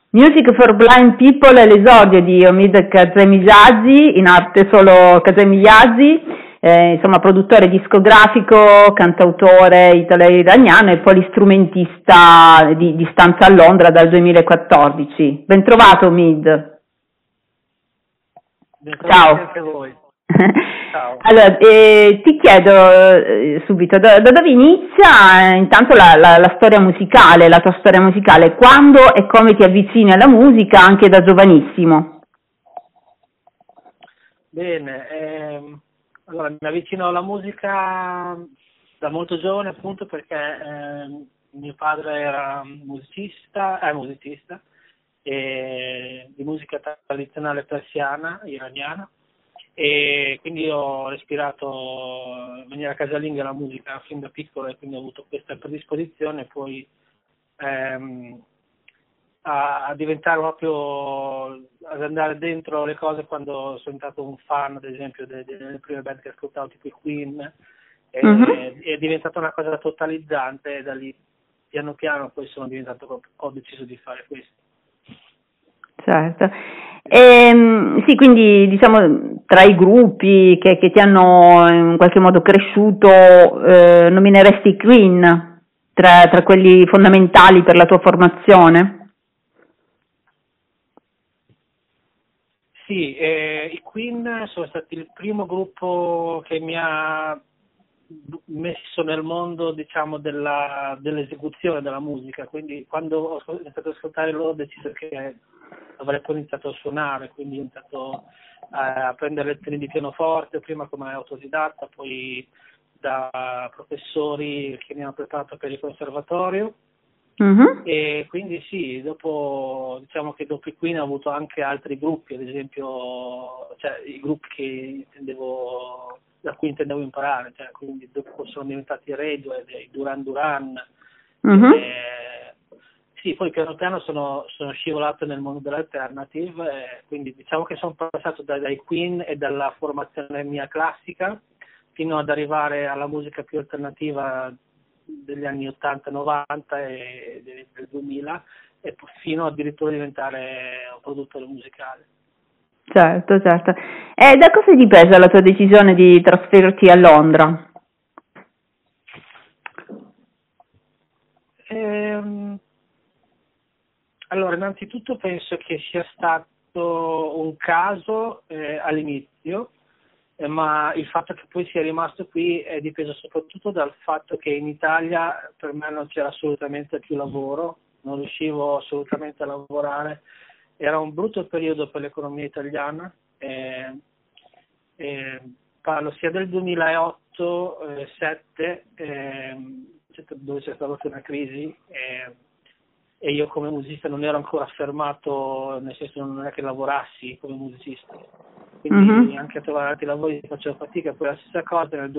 Music for Blind People è l'esordio di Omid Kazemi-Yazzi, in arte solo Kazemi-Yazzi, insomma produttore discografico, cantautore italo-iraniano e polistrumentista di stanza a Londra dal 2014. Ben trovato Omid. Ciao. Anche voi. Ciao. Allora, ti chiedo subito, da dove inizia intanto la storia musicale, la tua storia musicale, quando e come ti avvicini alla musica anche da giovanissimo? Bene, allora mi avvicino alla musica da molto giovane appunto perché mio padre era musicista, è musicista di musica tradizionale persiana, iraniana, e quindi ho respirato in maniera casalinga la musica fin da piccolo e quindi ho avuto questa predisposizione poi a diventare proprio, ad andare dentro le cose quando sono diventato un fan ad esempio delle prime band che ascoltavo tipo i Queen è diventata una cosa totalizzante e da lì piano piano poi ho deciso di fare questo. Certo. Sì, quindi diciamo tra i gruppi che ti hanno in qualche modo cresciuto, nomineresti i Queen tra quelli fondamentali per la tua formazione? Sì, i Queen sono stati il primo gruppo che mi ha messo nel mondo, diciamo, dell'esecuzione della musica, quindi quando ho iniziato ad ascoltare loro ho deciso che avrei poi iniziato a suonare, quindi ho iniziato a prendere lezioni di pianoforte, prima come autodidatta, poi da professori che mi hanno preparato per il conservatorio. E quindi sì, diciamo che dopo i Queen ho avuto anche altri gruppi, ad esempio, cioè i gruppi da cui intendevo imparare, cioè, quindi dopo sono diventati Radiohead, i Duran Duran. Sì, poi piano piano sono scivolato nel mondo dell'alternative, quindi diciamo che sono passato dai Queen e dalla formazione mia classica fino ad arrivare alla musica più alternativa degli anni 80-90 e del 2000 e fino addirittura a diventare un produttore musicale. Certo. E da cosa è dipesa la tua decisione di trasferirti a Londra? Allora, innanzitutto penso che sia stato un caso all'inizio, ma il fatto che poi sia rimasto qui è dipeso soprattutto dal fatto che in Italia per me non c'era assolutamente più lavoro, non riuscivo assolutamente a lavorare, era un brutto periodo per l'economia italiana, parlo sia del 2008-2007 dove c'è stata una crisi e io come musicista non ero ancora affermato, nel senso non è che lavorassi come musicista. Quindi anche a trovare altri lavori facevo fatica. Poi la stessa cosa nel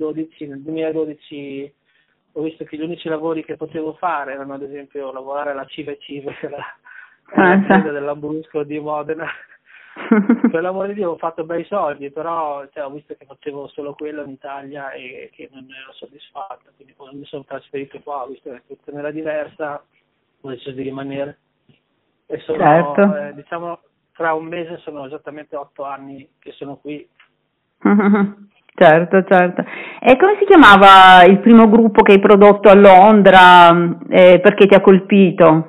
2012 ho visto che gli unici lavori che potevo fare erano ad esempio lavorare alla Cive, l'azienda dell'Ambrusco di Modena. Per l'amore di Dio ho fatto bei soldi, però ho visto che facevo solo quello in Italia e che non ero soddisfatto, quindi quando mi sono trasferito qua ho visto che la situazione era diversa, ho deciso di rimanere e sono diciamo tra un mese sono esattamente 8 anni che sono qui. Certo. E come si chiamava il primo gruppo che hai prodotto a Londra e perché ti ha colpito?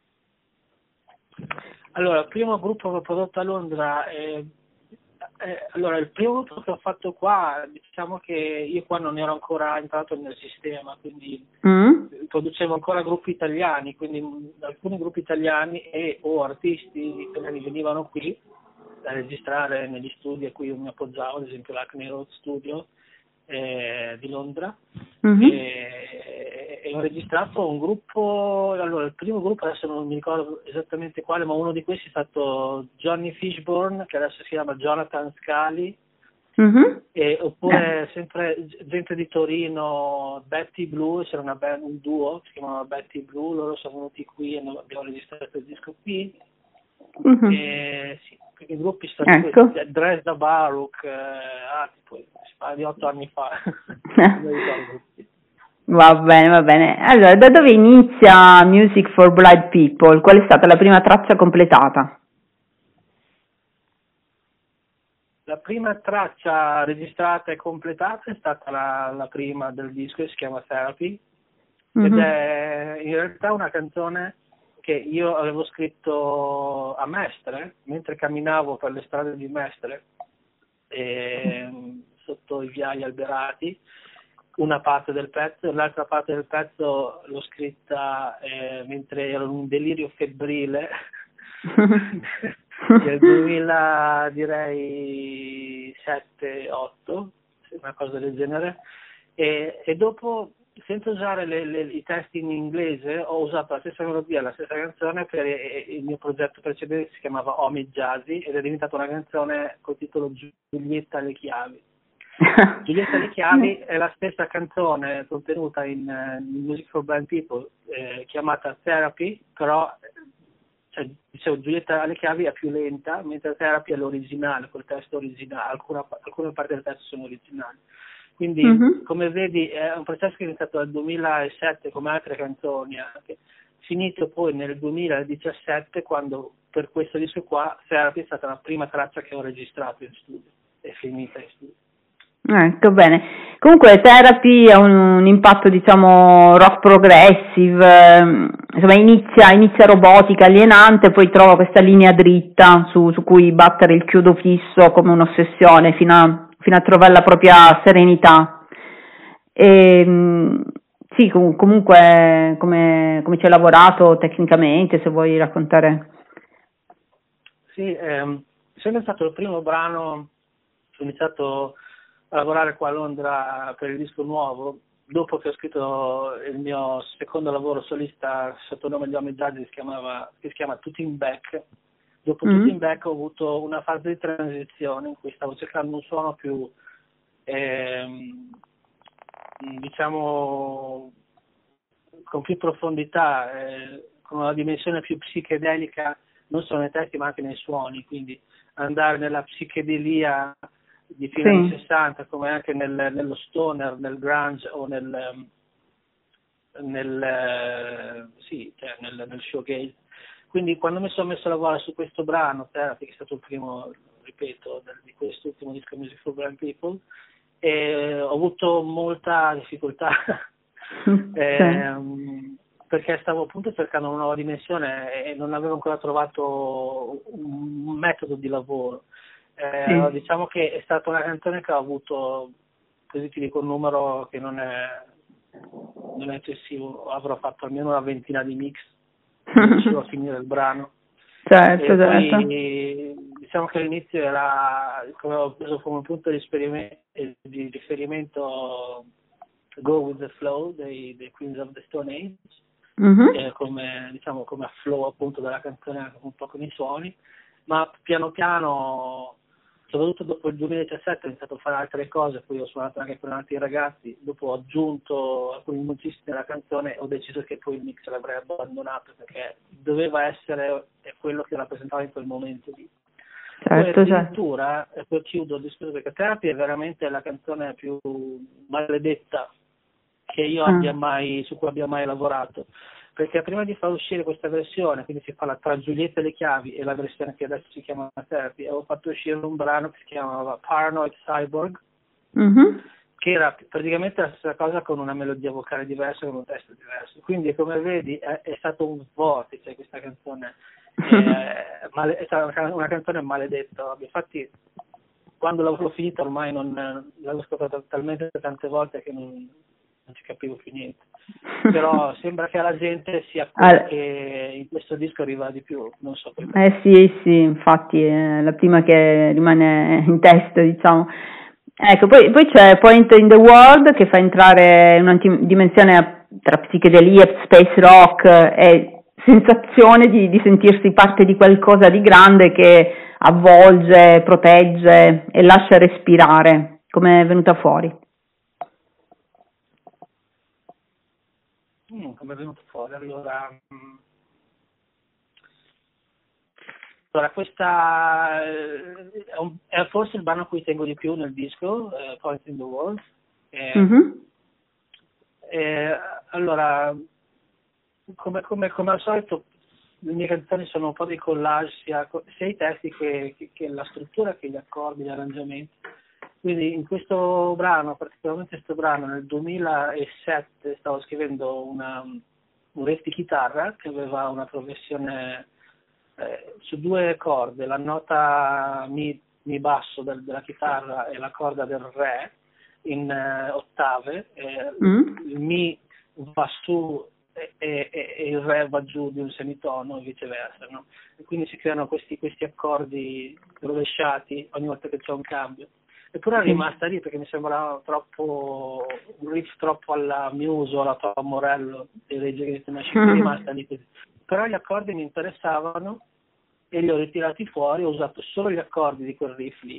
Allora, il primo gruppo che ho prodotto a Londra allora, il primo gruppo che ho fatto qua, diciamo che io qua non ero ancora entrato nel sistema, quindi producevo ancora gruppi italiani, quindi alcuni gruppi italiani o artisti italiani venivano qui a registrare negli studi a cui io mi appoggiavo, ad esempio l'Hackney Road Studio di Londra, e ho registrato un gruppo, allora il primo gruppo adesso non mi ricordo esattamente quale, ma uno di questi è stato Johnny Fishburne, che adesso si chiama Jonathan Scali, oppure sempre gente di Torino, Betty Blue, c'era un duo, si chiamava Betty Blue, loro sono venuti qui e abbiamo registrato il disco qui. Sì, perché i gruppi sono questi, Dresda Baruch, tipo si parla di 8 anni fa. Va bene, va bene. Allora, da dove inizia Music for Blind People? Qual è stata la prima traccia completata? La prima traccia registrata e completata è stata la prima del disco, che si chiama Therapy, ed è in realtà una canzone che io avevo scritto a Mestre, mentre camminavo per le strade di Mestre, sotto i viali alberati, una parte del pezzo, l'altra parte del pezzo l'ho scritta mentre ero in un delirio febbrile del 2000, direi 7-8, una cosa del genere, e dopo, senza usare i testi in inglese, ho usato la stessa melodia, la stessa canzone per il mio progetto precedente, si chiamava Omi Jazzy, ed è diventata una canzone col titolo Giulietta alle chiavi. Giulietta alle chiavi è la stessa canzone contenuta in Music for Blind People, chiamata Therapy, però dicevo, Giulietta alle chiavi è più lenta, mentre Therapy è l'originale, col testo originale, alcune parti del testo sono originali. Quindi, come vedi, è un processo che è iniziato nel 2007 come altre canzoni, anche finito poi nel 2017, quando per questo disco qua Therapy è stata la prima traccia che ho registrato in studio, è finita in studio. Ecco, bene. Comunque Therapy ha un impatto, diciamo, rock progressive, insomma inizia robotica, alienante, poi trova questa linea dritta su cui battere il chiodo fisso come un'ossessione fino a trovare la propria serenità. Sì, comunque come ci hai lavorato tecnicamente, se vuoi raccontare. Sì, essendo stato il primo brano, ho iniziato a lavorare qua a Londra per il disco nuovo, dopo che ho scritto il mio secondo lavoro solista sotto il nome di Omi Jazzy, che si chiama Tutti in Back. Dopo Tutti in Back ho avuto una fase di transizione in cui stavo cercando un suono più, diciamo, con più profondità, con una dimensione più psichedelica, non solo nei testi ma anche nei suoni, quindi andare nella psichedelia di fine anni 60, come anche nello stoner, nel grunge o nel showgaze. Quindi quando mi sono messo a lavorare su questo brano, Therapy, che è stato il primo, ripeto, di quest'ultimo disco Music for Blind People, ho avuto molta difficoltà perché stavo appunto cercando una nuova dimensione e non avevo ancora trovato un metodo di lavoro. Diciamo che è stata una canzone che ha avuto, così ti dico un numero che non è eccessivo, avrò fatto almeno una ventina di mix solo a finire il brano. Certo. Poi, diciamo che all'inizio ho preso come punto di riferimento Go With The Flow dei Queens of the Stone Age, come a flow appunto della canzone, un po' con i suoni, ma piano piano, soprattutto dopo il 2017, ho iniziato a fare altre cose, poi ho suonato anche con altri ragazzi, dopo ho aggiunto alcuni musicisti nella canzone e ho deciso che poi il mix l'avrei abbandonato perché doveva essere quello che rappresentava in quel momento lì. Poi addirittura, e poi chiudo il discorso, perché Therapy è veramente la canzone più maledetta che io su cui abbia mai lavorato, perché prima di far uscire questa versione, quindi si parla tra Giulietta e le chiavi e la versione che adesso si chiama Therapy, avevo fatto uscire un brano che si chiamava Paranoid Cyborg, che era praticamente la stessa cosa con una melodia vocale diversa, con un testo diverso. Quindi, come vedi, è stato un vortice questa canzone, è stata una canzone maledetta. Infatti, quando l'ho finita ormai l'avevo ascoltata talmente tante volte che non ci capivo più niente. Però sembra che alla gente sia che in questo disco arriva di più, non so perché. Sì, infatti è la prima che rimane in testa, diciamo. Ecco, poi c'è Point in the World che fa entrare una dimensione tra psichedelia, space rock e sensazione di sentirsi parte di qualcosa di grande che avvolge, protegge e lascia respirare. Come è venuta fuori? Come è venuto fuori? Allora, questa è forse il brano a cui tengo di più nel disco, Point in the World. Allora, come al solito, le mie canzoni sono un po' di collage, sia i testi che la struttura, che gli accordi, gli arrangiamenti. Quindi in questo brano, particolarmente questo brano, nel 2007 stavo scrivendo un riff di chitarra che aveva una progressione su 2 corde, la nota mi basso della chitarra e la corda del re in ottave, il mi va su e il re va giù di un semitono e viceversa, no? E quindi si creano questi accordi rovesciati ogni volta che c'è un cambio. Eppure è rimasta lì perché mi sembrava troppo un riff troppo alla Muse o alla Tom Morello dei Rage Against the Machine, è rimasta lì così. Però gli accordi mi interessavano e li ho ritirati fuori, ho usato solo gli accordi di quel riff lì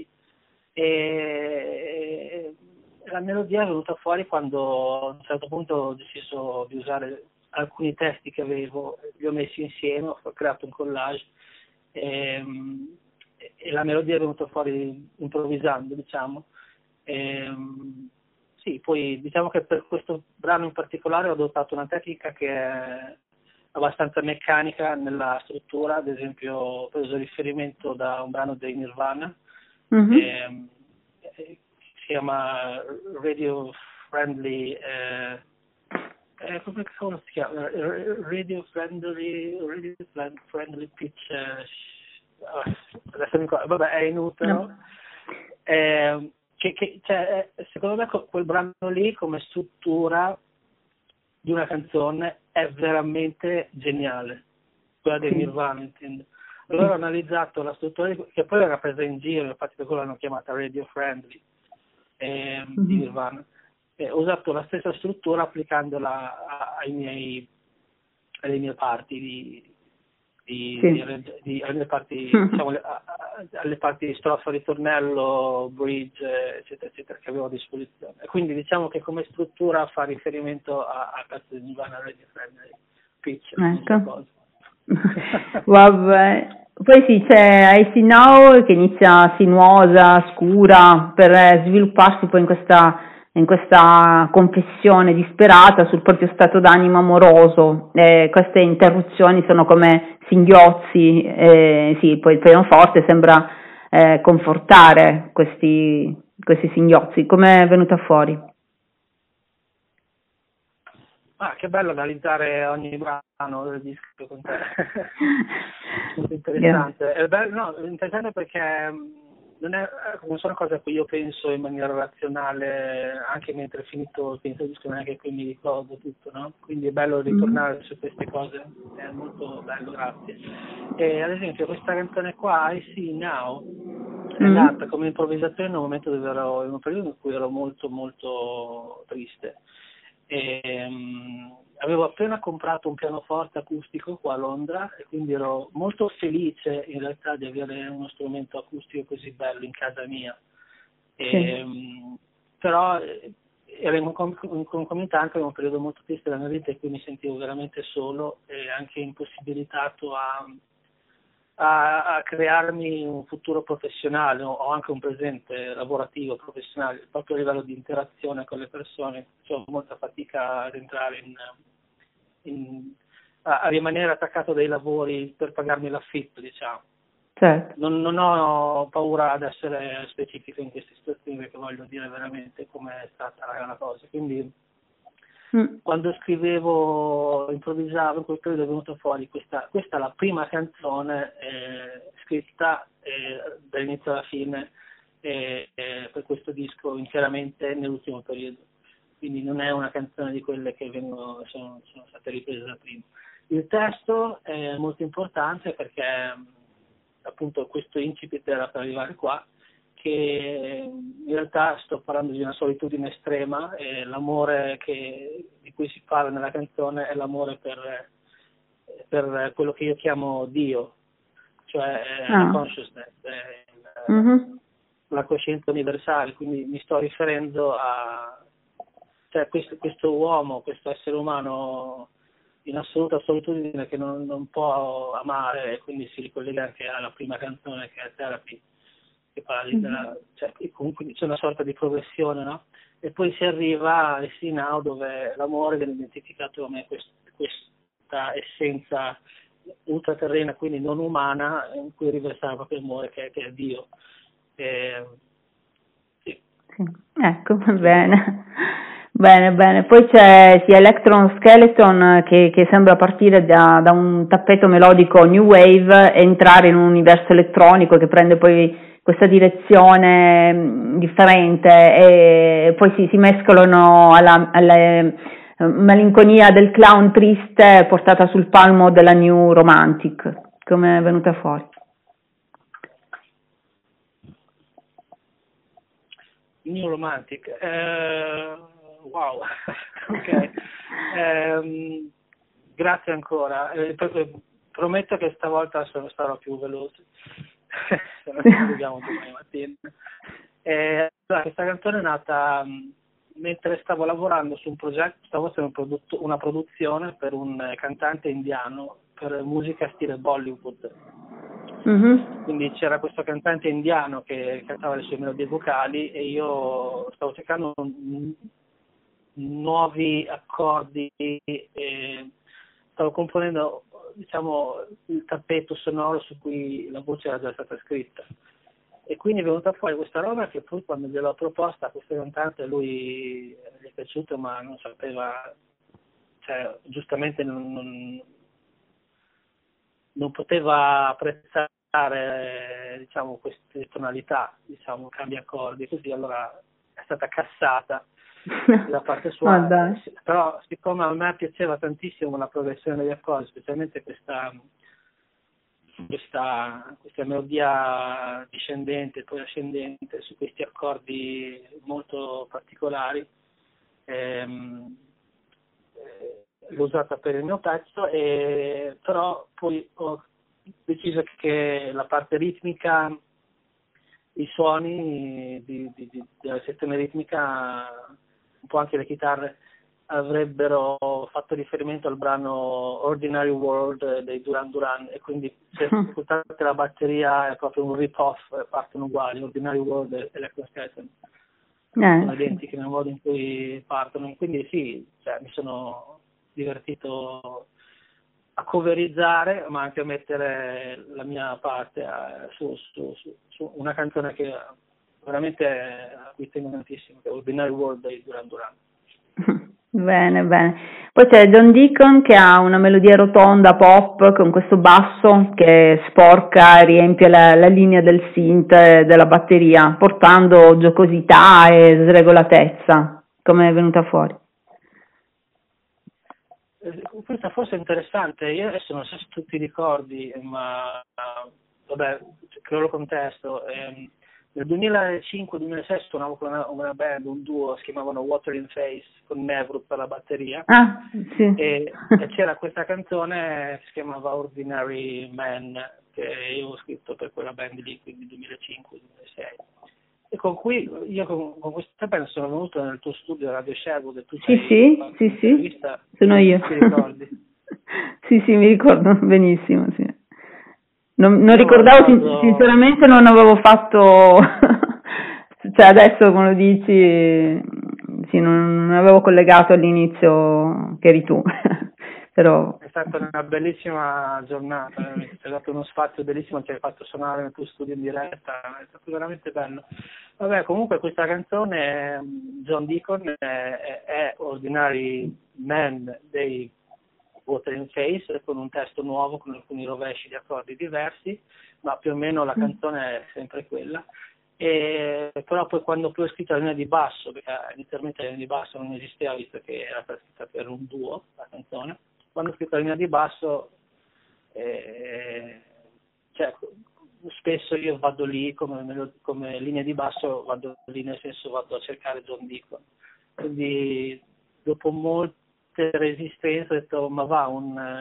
e la melodia è venuta fuori quando a un certo punto ho deciso di usare alcuni testi che avevo, li ho messi insieme, ho creato un collage e la melodia è venuta fuori improvvisando, diciamo. Sì, poi diciamo che per questo brano in particolare ho adottato una tecnica che è abbastanza meccanica nella struttura, ad esempio ho preso riferimento da un brano dei Nirvana, si chiama Radio Friendly, come cavolo si chiama? Radio Friendly Pitch, adesso mi ricordo, vabbè, è inutile, no? Cioè, secondo me quel brano lì come struttura di una canzone è veramente geniale, quella dei Nirvana, intendo. Allora ho analizzato la struttura che poi era presa in giro, infatti per quello l'hanno chiamata Radio Friendly di Nirvana. Ho usato la stessa struttura applicandola alle mie parti alle mie parti, diciamo, alle parti strofa, ritornello, bridge, eccetera, eccetera, che avevo a disposizione. E quindi diciamo che come struttura fa riferimento a cazzo di Nirvana Radio Friendly Pitch. Ecco. Vabbè. Poi sì, c'è I See Now che inizia sinuosa, scura, per svilupparsi poi in questa confessione disperata sul proprio stato d'animo amoroso. Queste interruzioni sono come singhiozzi, sì, poi il pianoforte sembra confortare questi singhiozzi. Come è venuta fuori? Che bello analizzare ogni brano del disco con te. Molto interessante. Yeah. È bello, no, interessante perché non sono cose a cui io penso in maniera razionale, anche mentre finito il disco, non è che qui mi ricordo tutto, no? Quindi è bello ritornare su queste cose, è molto bello, grazie. E ad esempio questa canzone qua, I See Now, è nata come improvvisazione in un momento dove ero in un periodo in cui ero molto molto triste. Avevo appena comprato un pianoforte acustico qua a Londra e quindi ero molto felice in realtà di avere uno strumento acustico così bello in casa mia. Però ero in concomitanza in un periodo molto triste della mia vita e quindi mi sentivo veramente solo e anche impossibilitato a crearmi un futuro professionale o anche un presente lavorativo, professionale, proprio a livello di interazione con le persone. Ho molta fatica ad entrare a rimanere attaccato dai lavori per pagarmi l'affitto, diciamo. Certo. Non ho paura ad essere specifico in queste situazioni perché voglio dire veramente come è stata la cosa. Quindi quando scrivevo, improvvisavo, in quel periodo è venuta fuori questa è la prima canzone scritta dall'inizio alla fine per questo disco interamente nell'ultimo periodo. Quindi non è una canzone di quelle che sono state riprese da prima. Il testo è molto importante perché appunto questo incipit era per arrivare qua, che in realtà sto parlando di una solitudine estrema e l'amore di cui si parla nella canzone è l'amore per quello che io chiamo Dio, cioè la consciousness, la coscienza universale, quindi mi sto riferendo a questo uomo, questo essere umano in assoluta solitudine che non può amare e quindi si ricollega anche alla prima canzone che è Therapy, che parla comunque c'è una sorta di progressione, no? e poi si arriva a See Now, dove l'amore viene identificato come questa essenza ultraterrena, quindi non umana, in cui riversare proprio amore, che è Dio. Sì. Ecco, bene. Bene. Poi c'è Electron Skeleton che sembra partire da un tappeto melodico new wave e entrare in un universo elettronico che prende poi questa direzione differente, e poi si mescolano alla malinconia del clown triste portata sul palmo della new romantic. Come è venuta fuori? New romantic, wow, ok, grazie ancora, prometto che stavolta sarò più veloce, se no ci vediamo domani mattina. Questa canzone è nata mentre stavo lavorando su un progetto, stavo facendo una produzione per un cantante indiano per musica stile Bollywood. Mm-hmm. Quindi c'era questo cantante indiano che cantava le sue melodie vocali e io stavo cercando nuovi accordi e stavo componendo, diciamo, il tappeto sonoro su cui la voce era già stata scritta. E quindi è venuta fuori questa roba che poi, quando gliel'ho proposta a questo cantante, lui gli è piaciuto, ma non sapeva, cioè giustamente non poteva apprezzare, diciamo, queste tonalità, diciamo, cambi accordi, così, allora è stata cassata la parte sua. Però siccome a me piaceva tantissimo la progressione degli accordi, specialmente questa melodia discendente e poi ascendente su questi accordi molto particolari, l'ho usata per il mio pezzo, però poi ho deciso che la parte ritmica, i suoni della sezione ritmica, un po' anche le chitarre, avrebbero fatto riferimento al brano Ordinary World dei Duran Duran, e quindi se ascoltate la batteria è proprio un rip-off, partono uguali, Ordinary World e Electron Skeleton sono identiche nel modo in cui partono, quindi sì, cioè, mi sono divertito a coverizzare, ma anche a mettere la mia parte su una canzone che veramente a cui tengo tantissimo, che è Ordinary World dei Duran Duran. Bene. Poi c'è John Deacon che ha una melodia rotonda pop con questo basso che sporca e riempie la linea del synth e della batteria, portando giocosità e sregolatezza. Come è venuta fuori? Questa forse è interessante. Io adesso non so se tu ti ricordi, ma vabbè, creo lo contesto. Nel 2005-2006 suonavo con una band, un duo, si chiamavano Water in Face, con Nevrut per la batteria. Ah, sì. E c'era questa canzone che si chiamava Ordinary Man, che io ho scritto per quella band lì, quindi 2005-2006. E con cui io con questa band sono venuto nel tuo studio Radio Sherwood, e tu sì, sono io. Ti ricordi? Sì, mi ricordo benissimo, sì. Non ricordavo, sinceramente non avevo fatto, cioè adesso come lo dici, sì, non avevo collegato all'inizio che eri tu, però... È stata una bellissima giornata, ci hai dato uno spazio bellissimo, ci hai fatto suonare nel tuo studio in diretta, è stato veramente bello. Vabbè, comunque questa canzone, John Deacon, è Ordinary Man dei Water in Face, con un testo nuovo, con alcuni rovesci di accordi diversi, ma più o meno la canzone è sempre quella. Però poi quando poi ho scritto la linea di basso, perché inizialmente la linea di basso non esisteva, visto che era scritta per un duo la canzone, quando ho scritto la linea di basso, cioè, spesso io vado lì come linea di basso, vado lì nel senso vado a cercare John Deacon. Quindi dopo molte resistenze ho detto ma va,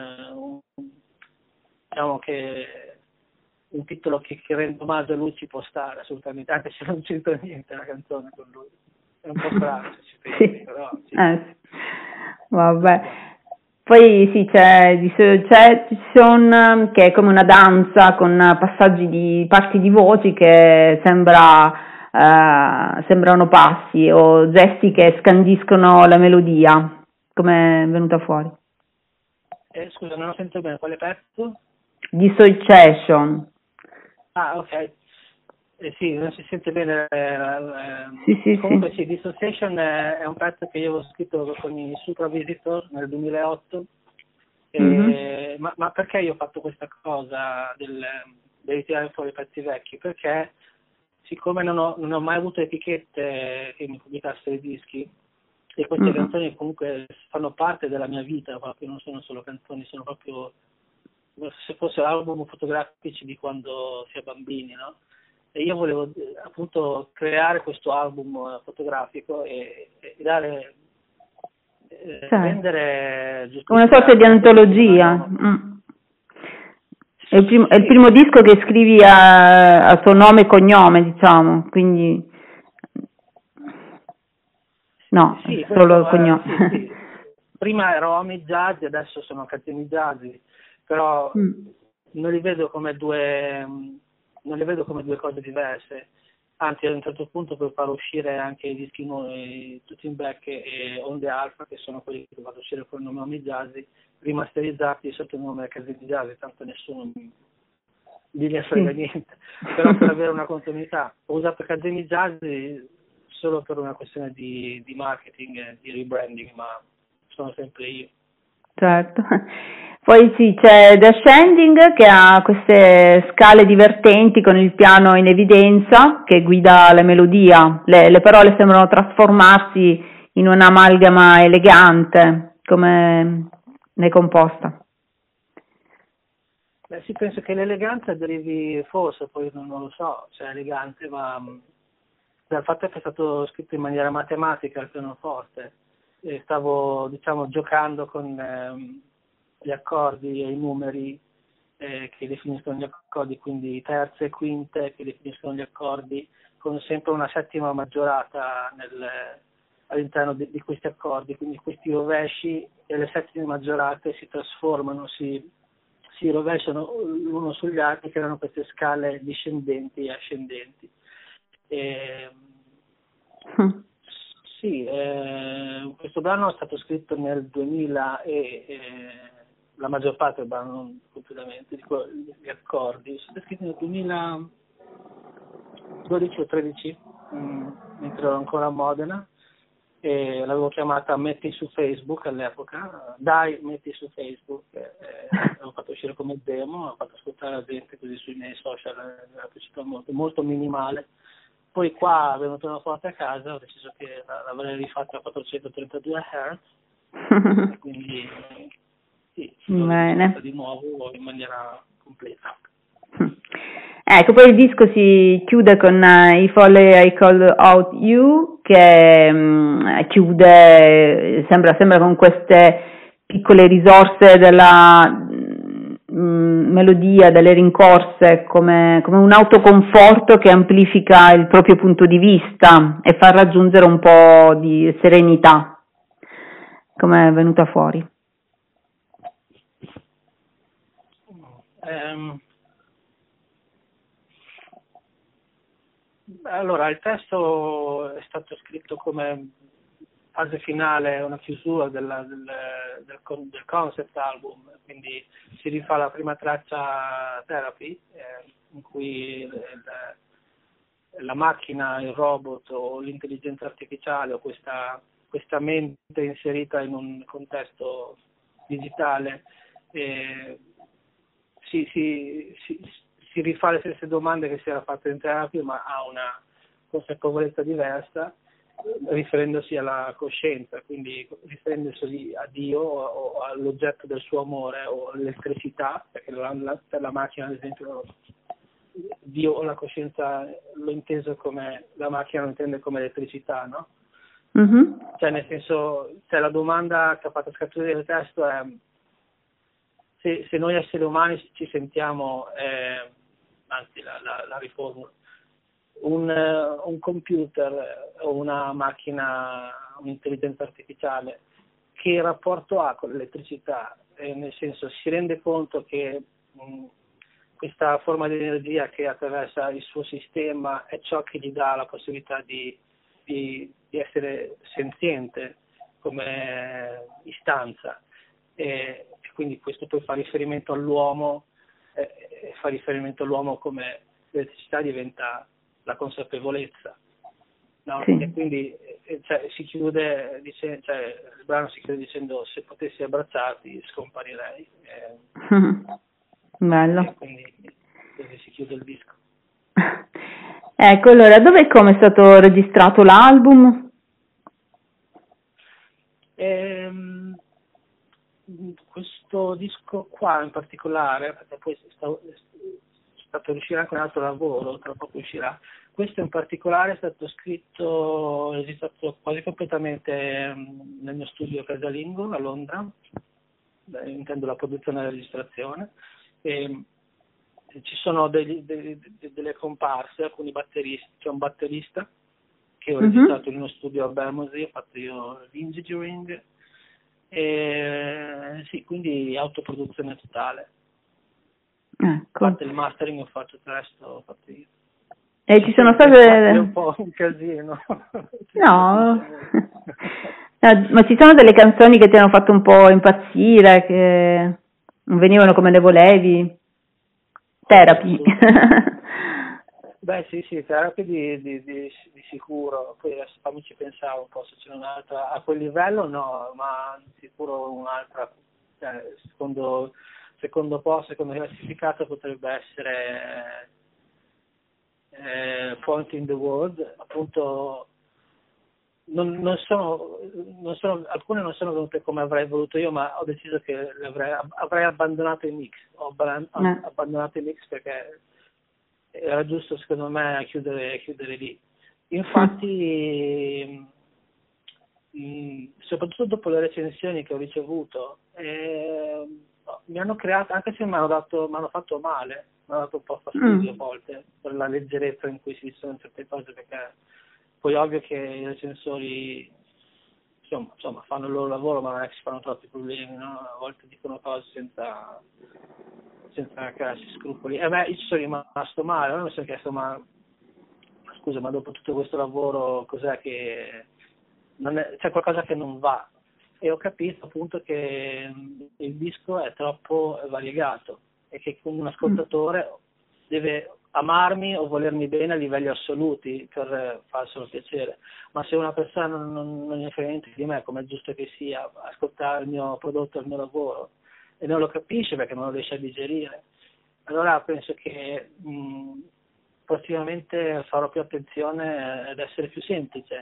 diciamo che un titolo che rende omaggio a lui ci può stare assolutamente, anche se non c'entra niente la canzone con lui, è un po' strano se ci pensi, sì. Però sì. Vabbè. Poi sì, c'è che è come una danza con passaggi di parti di voci che sembra sembrano passi o gesti che scandiscono la melodia? Come è venuta fuori? Scusa, non ho sentito bene, quale pezzo? Dissociation. Ah, ok. Sì, non si sente bene. Sì, Comunque sì, Dissociation è un pezzo che io avevo scritto con i Supra Visitor nel 2008. Ma perché io ho fatto questa cosa di ritirare fuori i pezzi vecchi? Perché siccome non ho mai avuto etichette che mi pubblicassero i dischi, e queste canzoni comunque fanno parte della mia vita, proprio non sono solo canzoni, sono proprio se fossero album fotografici di quando si è bambini, no? E io volevo appunto creare questo album fotografico e dare rendere una sorta di antologia. È il primo disco che scrivi a suo nome e cognome, diciamo, quindi no, sì, solo il cognome. Sì. Prima ero Omid Jazzy, adesso sono Cateni Jazzy, però non li vedo come due cose diverse. Anzi, a un certo punto per far uscire anche i dischi nuovi, tutti in back e Onde Alpha, che sono quelli che vado uscire con il nome Omid Jazzy, rimasterizzati sotto il nome Cateni Jazzy, tanto nessuno gli frega niente. Però per avere una continuità, ho usato Cateni Jazzy solo per una questione di marketing e di rebranding, ma sono sempre io. Certo. Poi sì, c'è The Ascending che ha queste scale divertenti con il piano in evidenza che guida la melodia. Le parole sembrano trasformarsi in un'amalgama elegante. Come ne è composta? Beh, sì, penso che l'eleganza derivi, forse, poi non lo so se è elegante, ma dal fatto che è stato scritto in maniera matematica al pianoforte. E stavo, diciamo, giocando con gli accordi e i numeri che definiscono gli accordi, quindi terze e quinte che definiscono gli accordi, con sempre una settima maggiorata all'interno di questi accordi, quindi questi rovesci e le settime maggiorate si trasformano, si rovesciano l'uno sugli altri, che erano queste scale discendenti e ascendenti. Sì, questo brano è stato scritto nel 2000 e la maggior parte del brano, non completamente, gli accordi, sono scritti nel 2012 o 13, mentre ero ancora a Modena, e l'avevo chiamata Metti su Facebook all'epoca, dai metti su Facebook, l'avevo fatto uscire come demo, l'ho fatto ascoltare la gente così sui miei social, la pubblicità molto, molto minimale. Poi qua, venuto una porta a casa, ho deciso che l'avrei rifatta a 432 Hz, quindi sì, l'ho rifatta di nuovo in maniera completa. Ecco, poi il disco si chiude con If Only I Call Out You, che chiude, sembra con queste piccole risorse della melodia, delle rincorse, come un autoconforto che amplifica il proprio punto di vista e fa raggiungere un po' di serenità. Come è venuta fuori? Allora, il testo è stato scritto come fase finale, una chiusura del concept album, quindi si rifà la prima traccia Therapy, in cui la macchina, il robot o l'intelligenza artificiale o questa mente inserita in un contesto digitale si rifà le stesse domande che si era fatto in terapia, ma ha una consapevolezza diversa, riferendosi alla coscienza, quindi riferendosi a Dio o all'oggetto del suo amore o all'elettricità, perché per la macchina, ad esempio, Dio o la coscienza l'ho inteso come, la macchina lo intende come elettricità, no? Mm-hmm. Cioè, nel senso, la domanda che ha fatto scaturire il testo è se noi esseri umani ci sentiamo, anzi la riformulo, un computer o una macchina, un'intelligenza artificiale, che rapporto ha con l'elettricità? Nel senso, si rende conto che questa forma di energia che attraversa il suo sistema è ciò che gli dà la possibilità di essere senziente come istanza, e quindi questo poi fa riferimento all'uomo, come l'elettricità diventa la consapevolezza, no? Sì. E quindi si chiude, il brano si chiude dicendo: se potessi abbracciarti scomparirei. Bello. E quindi così si chiude il disco. Ecco, allora, dove e come è stato registrato l'album? Questo disco qua in particolare, perché poi sta per uscire anche un altro lavoro, tra poco uscirà. Questo in particolare è stato registrato quasi completamente nel mio studio casalingo a Londra, intendo la produzione e la registrazione. Ci sono delle comparse, alcuni batteristi, c'è un batterista che ho registrato in uno studio a Bermondsey, ho fatto io l'engineering, sì, quindi autoproduzione totale. Ecco. A parte il mastering ho fatto il resto, ho fatto io. E ci sono state... È un po' un casino. No. Ma ci sono delle canzoni che ti hanno fatto un po' impazzire, che non venivano come le volevi? Therapy. Beh sì, Therapy di sicuro. Poi adesso fammici pensare un po' se c'è un'altra a quel livello, no, ma sicuro un'altra, secondo classificato potrebbe essere Point in the World. Appunto alcune non sono venute come avrei voluto io, ma ho deciso che avrei abbandonato i mix. Ho abbandonato i mix perché era giusto, secondo me, chiudere lì. Infatti, soprattutto dopo le recensioni che ho ricevuto, mi hanno creato, anche se mi hanno fatto male, mi hanno dato un po' fastidio a volte per la leggerezza in cui si dicono certe cose, perché poi è ovvio che i recensori insomma fanno il loro lavoro, ma non è che si fanno troppi problemi, no? A volte dicono cose senza crearsi scrupoli. E a me ci sono rimasto male, non mi sono chiesto: ma scusa, ma dopo tutto questo lavoro cos'è che c'è qualcosa che non va? E ho capito appunto che il disco è troppo variegato e che un ascoltatore deve amarmi o volermi bene a livelli assoluti per farselo piacere, ma se una persona non ne frega niente di me, come è giusto che sia, ascoltare il mio prodotto, il mio lavoro, e non lo capisce perché non lo riesce a digerire, allora penso che prossimamente farò più attenzione ad essere più semplice,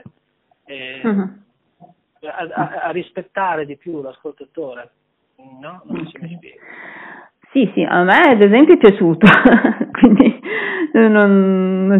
a rispettare di più l'ascoltatore, no? Non so se mi spiego. Sì, a me ad esempio è piaciuto, quindi non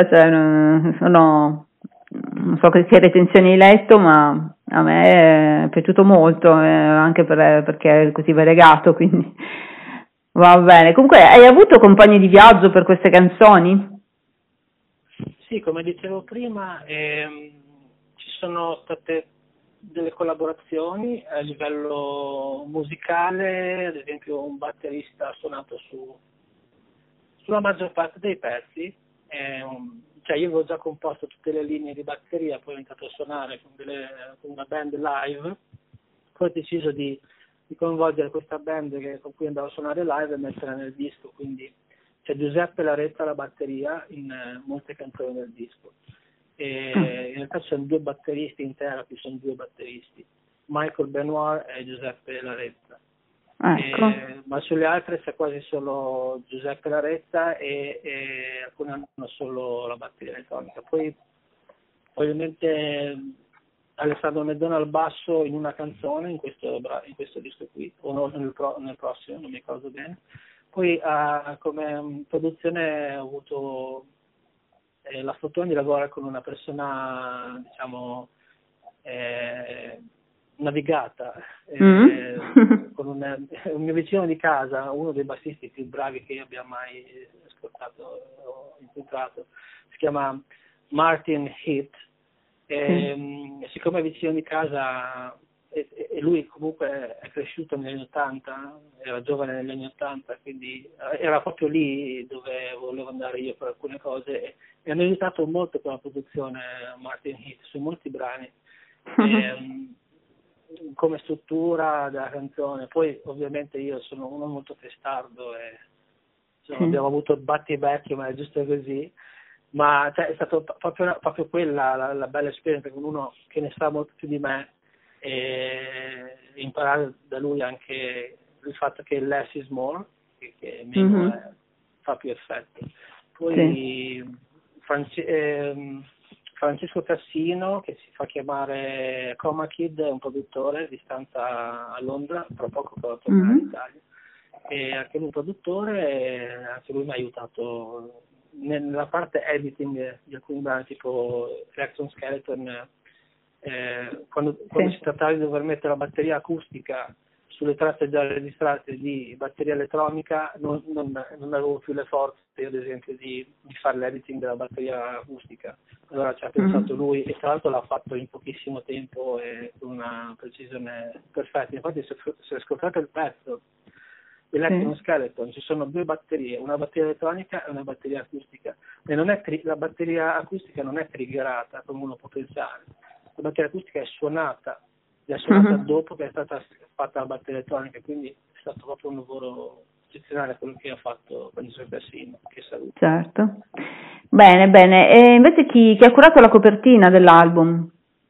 so che recensioni hai letto, ma a me è piaciuto molto, anche perché è così variegato, quindi va bene. Comunque, hai avuto compagni di viaggio per queste canzoni? Sì, come dicevo prima, ci sono state delle collaborazioni a livello musicale, ad esempio un batterista ha suonato sulla maggior parte dei pezzi, cioè io avevo già composto tutte le linee di batteria, poi ho iniziato a suonare con una band live, poi ho deciso di coinvolgere questa band con cui andavo a suonare live e metterla nel disco, quindi c'è Giuseppe Laretta alla batteria in molte canzoni del disco. E in realtà ci sono due batteristi in Therapy, sono due batteristi, Michael Benoit e Giuseppe Laretta. Ecco. Ma sulle altre c'è quasi solo Giuseppe Laretta e alcune hanno solo la batteria elettronica. Poi ovviamente Alessandro Meddona al basso in una canzone in questo disco qui, o no, nel prossimo, non mi ricordo bene. Poi come produzione ho avuto la fortuna di lavorare con una persona, diciamo, navigata, con un mio vicino di casa, uno dei bassisti più bravi che io abbia mai ascoltato o incontrato, si chiama Martin Heath, e siccome è vicino di casa e lui comunque è cresciuto negli anni 80, era giovane negli anni 80, quindi era proprio lì dove volevo andare io per alcune cose, e hanno aiutato molto con la produzione Martin Heath su molti brani, come struttura della canzone. Poi ovviamente io sono uno molto testardo e abbiamo avuto battibecchi, ma è giusto così. Ma cioè, è stato proprio quella la bella esperienza con uno che ne sa molto più di me, e imparare da lui anche il fatto che less is more, che meno fa più effetto. Poi Francesco Cassino, che si fa chiamare Coma Kid, è un produttore di stanza a Londra, tra poco che tornerà in Italia, e anche lui produttore, anche lui mi ha aiutato nella parte editing di alcuni brani, tipo Reaction Skeleton, quando si trattava di dover mettere la batteria acustica sulle tracce già registrate di batteria elettronica, non avevo più le forze, io ad esempio, di fare l'editing della batteria acustica. Allora ci ha pensato lui, e tra l'altro l'ha fatto in pochissimo tempo e con una precisione perfetta. Infatti se ascoltate il pezzo Electron Skeleton ci sono due batterie, una batteria elettronica e una batteria acustica, e non è la batteria acustica non è triggerata come uno può pensare, la batteria acustica è suonata dopo che è stata fatta la batteria elettronica, quindi è stato proprio un lavoro eccezionale quello che ha fatto Francesco Cassino, che saluto. Certo. Bene. E invece chi ha curato la copertina dell'album?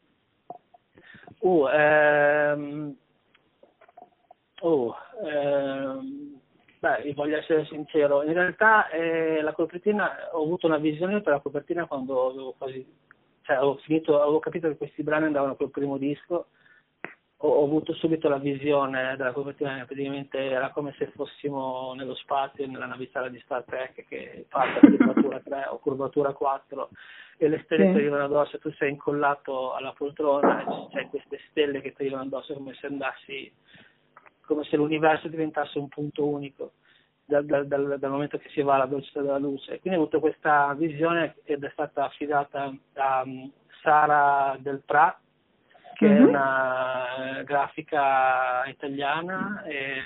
Io voglio essere sincero, in realtà la copertina, ho avuto una visione per la copertina quando avevo capito che questi brani andavano col primo disco, ho avuto subito la visione della copertina, praticamente era come se fossimo nello spazio, nella navicella di Star Trek che parte a curvatura 3 o curvatura 4 e le stelle ti arrivano addosso, tu sei incollato alla poltrona e c'è queste stelle che ti arrivano addosso come se l'universo diventasse un punto unico dal momento che si va alla velocità della luce. Quindi ho avuto questa visione ed è stata affidata a Sara Del Pra, che è una grafica italiana, e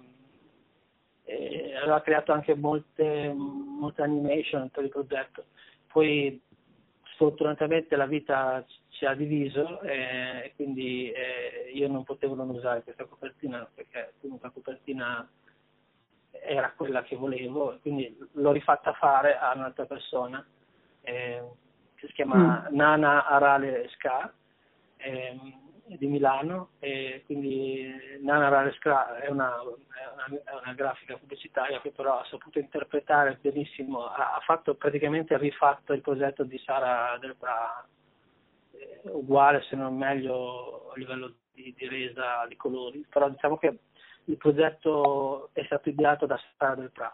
aveva creato anche molte animation per il progetto. Poi sfortunatamente la vita ci ha diviso e quindi io non potevo non usare questa copertina, perché comunque la copertina era quella che volevo, quindi l'ho rifatta fare a un'altra persona che si chiama Nana Arale Ska, di Milano, e quindi Nana Arale Ska è una grafica pubblicitaria che però ha saputo interpretare benissimo, ha rifatto il progetto di Sara Del Pra, uguale se non meglio a livello di resa di colori, però diciamo che il progetto è stato ideato da Sara Del Pra.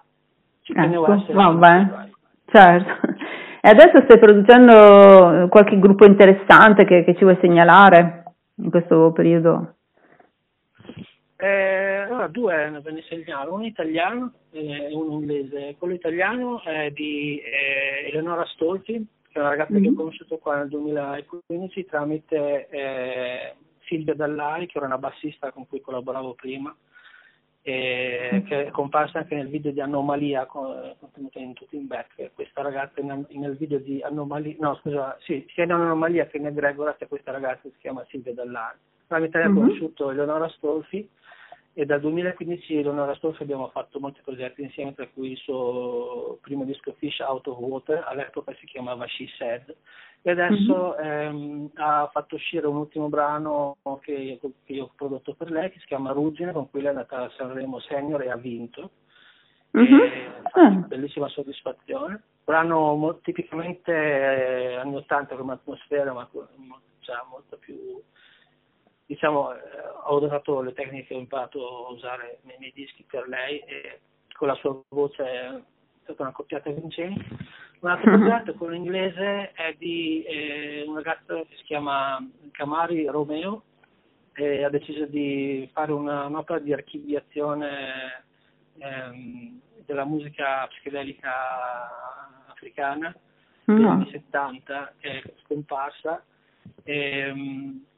Certo. E adesso stai producendo qualche gruppo interessante che ci vuoi segnalare in questo periodo? Allora, due ve ne segnalo, uno italiano e uno inglese. Quello italiano è di Eleonora Stolfi, che è una ragazza che ho conosciuto qua nel 2015 tramite Silvia Dallari, che era una bassista con cui collaboravo prima, che è comparsa anche nel video di Anomalia contenuto in Tutti in Back. Questa ragazza nel video di Anomalia, sia in Anomalia che nel Gregora c'è questa ragazza che si chiama Silvia Dallari. Tramite lei ho conosciuto Eleonora Stolfi, e dal 2015 Eleonora Stolfi abbiamo fatto molti progetti insieme, tra cui il suo primo disco Fish Out of Water, all'epoca si chiamava She Said, e adesso ha fatto uscire un ultimo brano che io ho prodotto per lei, che si chiama Ruggine, con cui lei è andata a Sanremo Senior e ha vinto. Bellissima soddisfazione. Brano tipicamente anni 80 come atmosfera, ma molto più, diciamo, ho usato le tecniche che ho imparato a usare nei miei dischi per lei, e con la sua voce è stata una coppiata vincente. Un altro progetto, quello inglese, è di un ragazzo che si chiama Camari Romeo, e ha deciso di fare un'opera di archiviazione della musica psichedelica africana degli anni 70, che è scomparsa.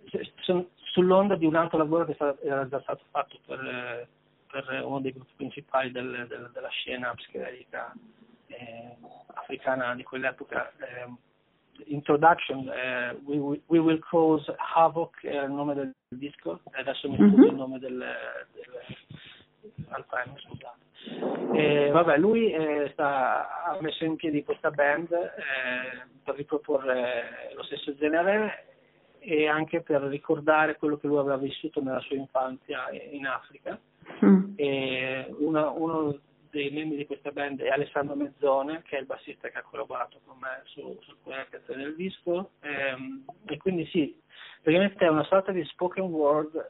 sull'onda di un altro lavoro che era già stato fatto per uno dei gruppi principali della scena psichedelica africana di quell'epoca. Introduction, we will cause havoc era il nome del disco, adesso mi sfugge il nome Alzheimer, scusate. Vabbè, lui ha messo in piedi questa band per riproporre lo stesso genere e anche per ricordare quello che lui aveva vissuto nella sua infanzia in Africa. E uno dei membri di questa band è Alessandro Mezzone, che è il bassista che ha collaborato con me su quella canzone del disco, e quindi sì, praticamente è una sorta di spoken word,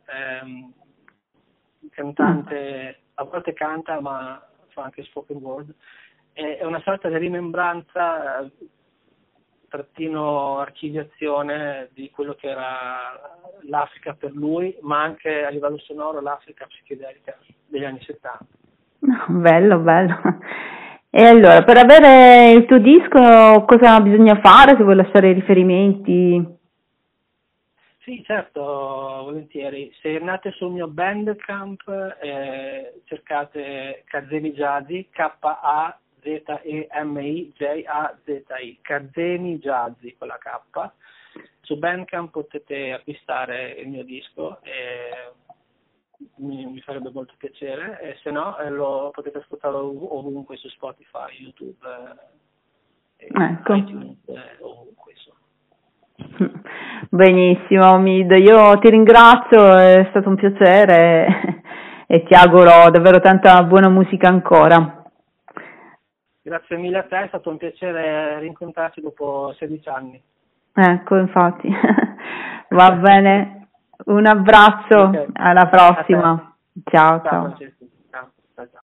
cantante, a volte canta ma fa anche spoken word, è una sorta di rimembranza trattino archiviazione di quello che era l'Africa per lui, ma anche a livello sonoro l'Africa psichedelica degli anni 70. Bello, bello. E allora, per avere il tuo disco cosa bisogna fare, se vuoi lasciare i riferimenti? Sì, certo, volentieri. Se andate sul mio Bandcamp cercate Kazemi Jazzy, K-A-Z-E-M-I-J-A-Z-I, Kazemi Jazzy con la K. Su Bandcamp potete acquistare il mio disco e mi farebbe molto piacere, e se no lo potete ascoltare ovunque su Spotify, YouTube, ecco. iTunes, ovunque insomma. Benissimo, Mid, io ti ringrazio, è stato un piacere e ti auguro davvero tanta buona musica ancora. Grazie mille a te, è stato un piacere rincontrarci dopo 16 anni. Ecco, infatti. Va bene, un abbraccio, okay. Alla prossima. Ciao, ciao. Ciao.